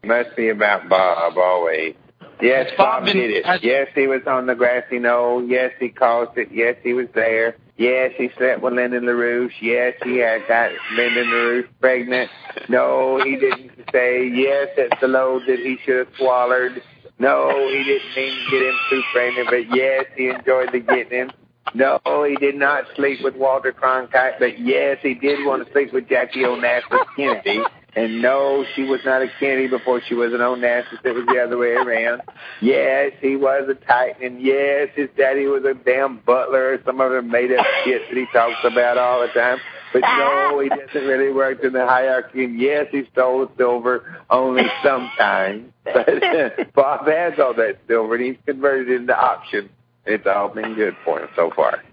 Must be about Bob, always. Yes, Bob did it. Yes, he was on the grassy knoll. Yes, he caused it. Yes, he was there. Yes, he slept with Lyndon LaRouche. Yes, he had got Lyndon LaRouche pregnant. No, he didn't say, yes, that's the load that he should have swallowed. No, he didn't mean to get him too pregnant, but yes, he enjoyed the getting him. No, he did not sleep with Walter Cronkite, but yes, he did want to sleep with Jackie Onassis Kennedy. And no, she was not a Kennedy before she was an Onassis. It was the other way around. Yes, he was a Titan. And yes, his daddy was a damn butler. Some of them made up shit that he talks about all the time. But no, he doesn't really work in the hierarchy. And yes, he stole the silver only sometimes. But Bob has all that silver, and he's converted it into option. It's all been good for him so far.